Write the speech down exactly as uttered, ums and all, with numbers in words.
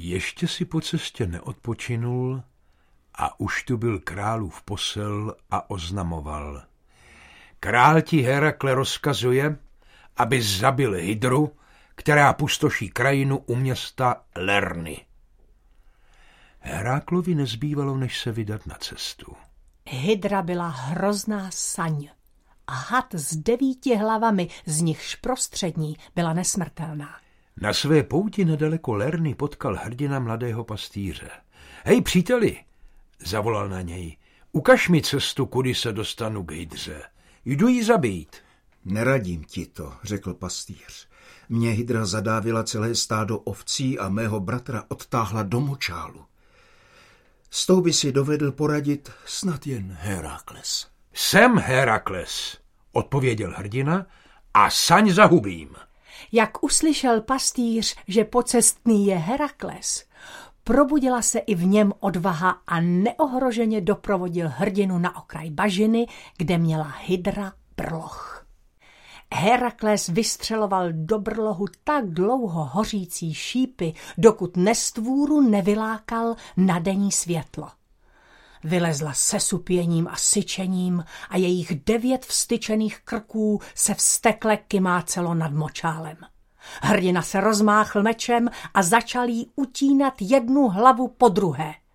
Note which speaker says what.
Speaker 1: Ještě si po cestě neodpočinul a už tu byl králův posel a oznamoval. Král ti Herakle rozkazuje, aby zabil hydru, která pustoší krajinu u města Lerny. Heraklovi nezbývalo, než se vydat na cestu.
Speaker 2: Hydra byla hrozná saň a had s devíti hlavami, z nichž prostřední byla nesmrtelná.
Speaker 1: Na své pouti nedaleko Lerny potkal hrdina mladého pastýře. Hej, příteli, zavolal na něj, ukaž mi cestu, kudy se dostanu k hydře. Jdu jí zabít.
Speaker 3: Neradím ti to, řekl pastýř. Mě hydra zadávila celé stádo ovcí a mého bratra odtáhla do močálu. S tou by si dovedl poradit snad jen Herakles.
Speaker 1: Jsem Herakles, odpověděl hrdina, a saň zahubím.
Speaker 2: Jak uslyšel pastýř, že pocestný je Herakles, probudila se i v něm odvaha a neohroženě doprovodil hrdinu na okraj bažiny, kde měla hydra brloh. Herakles vystřeloval do brlohu tak dlouho hořící šípy, dokud nestvůru nevylákal na denní světlo. Vylezla se supěním a syčením a jejich devět vstyčených krků se vztekle kymácelo nad močálem. Hrdina se rozmáchl mečem a začal jí utínat jednu hlavu po druhé.